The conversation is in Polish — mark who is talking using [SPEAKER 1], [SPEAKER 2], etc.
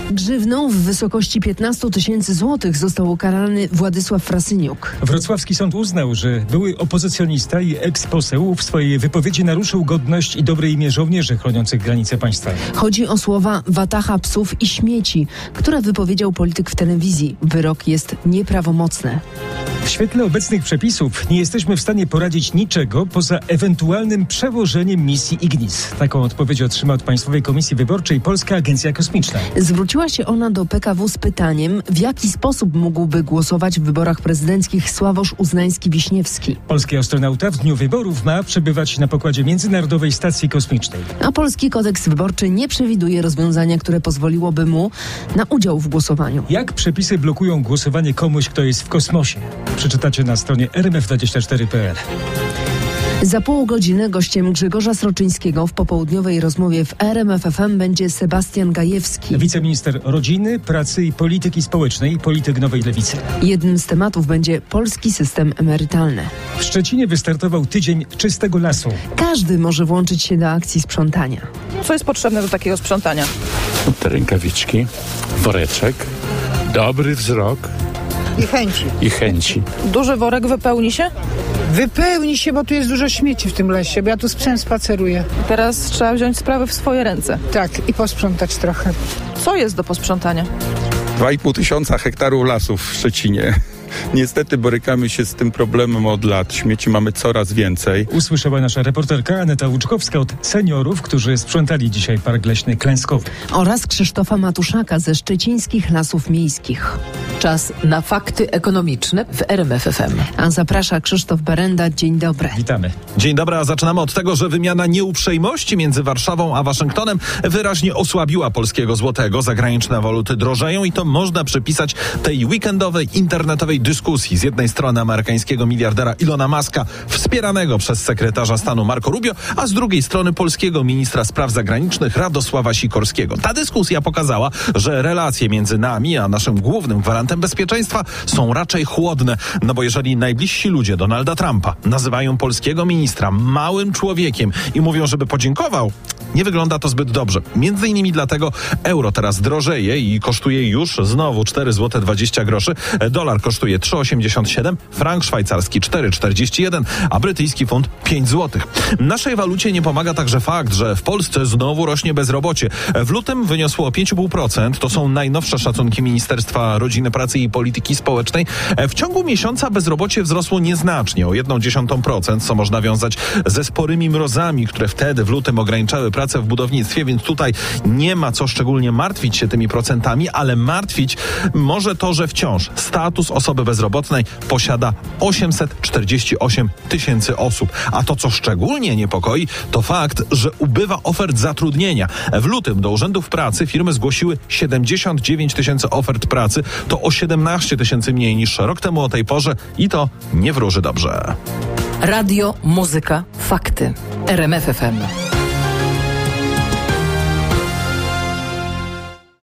[SPEAKER 1] Grzywną w wysokości 15 000 złotych został ukarany Władysław Frasyniuk.
[SPEAKER 2] Wrocławski sąd uznał, że były opozycjonista i eksposeł w swojej wypowiedzi naruszył godność i dobre imię żołnierzy chroniących granice państwa.
[SPEAKER 1] Chodzi o słowa watacha psów i śmieci, które wypowiedział polityk w telewizji. Wyrok jest nieprawomocny.
[SPEAKER 2] W świetle obecnych przepisów nie jesteśmy w stanie poradzić niczego poza ewentualnym przełożeniem misji Ignis. Taką odpowiedź otrzyma od Państwowej Komisji Wyborczej Polska Agencja Kosmiczna.
[SPEAKER 1] Zwróciła się ona do PKW z pytaniem, w jaki sposób mógłby głosować w wyborach prezydenckich Sławosz Uznański-Wiśniewski.
[SPEAKER 2] Polski astronauta w dniu wyborów ma przebywać na pokładzie Międzynarodowej Stacji Kosmicznej.
[SPEAKER 1] A polski kodeks wyborczy nie przewiduje rozwiązania, które pozwoliłoby mu na udział w głosowaniu.
[SPEAKER 2] Jak przepisy blokują głosowanie komuś, kto jest w kosmosie? Przeczytacie na stronie rmf24.pl.
[SPEAKER 1] Za pół godziny gościem Grzegorza Sroczyńskiego w popołudniowej rozmowie w RMF FM będzie Sebastian Gajewski.
[SPEAKER 2] Wiceminister rodziny, pracy i polityki społecznej, polityk Nowej Lewicy.
[SPEAKER 1] Jednym z tematów będzie polski system emerytalny.
[SPEAKER 2] W Szczecinie wystartował tydzień czystego lasu.
[SPEAKER 1] Każdy może włączyć się do akcji sprzątania.
[SPEAKER 3] Co jest potrzebne do takiego sprzątania?
[SPEAKER 4] Te rękawiczki, woreczek, dobry wzrok i chęci.
[SPEAKER 3] Duży worek wypełni się?
[SPEAKER 5] Wypełni się, bo tu jest dużo śmieci w tym lesie, bo ja tu z psem spaceruję.
[SPEAKER 3] Teraz trzeba wziąć sprawy w swoje ręce.
[SPEAKER 5] Tak, i posprzątać trochę.
[SPEAKER 3] Co jest do posprzątania?
[SPEAKER 6] 2500 hektarów lasów w Szczecinie. Niestety borykamy się z tym problemem od lat. Śmieci mamy coraz więcej.
[SPEAKER 2] Usłyszała nasza reporterka Aneta Łuczkowska od seniorów, którzy sprzątali dzisiaj Park Leśny Klęskowy.
[SPEAKER 1] Oraz Krzysztofa Matuszaka ze Szczecińskich Lasów Miejskich.
[SPEAKER 7] Czas na fakty ekonomiczne w RMF FM.
[SPEAKER 1] A zaprasza Krzysztof Berenda. Dzień dobry.
[SPEAKER 2] Witamy.
[SPEAKER 8] Dzień dobry, a zaczynamy od tego, że wymiana nieuprzejmości między Warszawą a Waszyngtonem wyraźnie osłabiła polskiego złotego. Zagraniczne waluty drożeją i to można przypisać tej weekendowej, internetowej dyskusji. Z jednej strony amerykańskiego miliardera Ilona Muska, wspieranego przez sekretarza stanu Marco Rubio, a z drugiej strony polskiego ministra spraw zagranicznych Radosława Sikorskiego. Ta dyskusja pokazała, że relacje między nami a naszym głównym gwarantem bezpieczeństwa są raczej chłodne. No bo jeżeli najbliżsi ludzie Donalda Trumpa nazywają polskiego ministra małym człowiekiem i mówią, żeby podziękował, nie wygląda to zbyt dobrze. Między innymi dlatego euro teraz drożeje i kosztuje już znowu 4,20 zł. Dolar kosztuje 3,87, frank szwajcarski 4,41, a brytyjski funt 5 zł. Naszej walucie nie pomaga także fakt, że w Polsce znowu rośnie bezrobocie. W lutym wyniosło 5,5%. To są najnowsze szacunki Ministerstwa Rodziny, Pracy i Polityki Społecznej. W ciągu miesiąca bezrobocie wzrosło nieznacznie, o 0,1%, co można wiązać ze sporymi mrozami, które wtedy w lutym ograniczały pracę w budownictwie, więc tutaj nie ma co szczególnie martwić się tymi procentami, ale martwić może to, że wciąż status osoby bezrobotnej posiada 848 000 osób. A to, co szczególnie niepokoi, to fakt, że ubywa ofert zatrudnienia. W lutym do urzędów pracy firmy zgłosiły 79 000 ofert pracy. To o 17 000 mniej niż rok temu o tej porze i to nie wróży dobrze.
[SPEAKER 7] Radio, muzyka, fakty. RMF FM.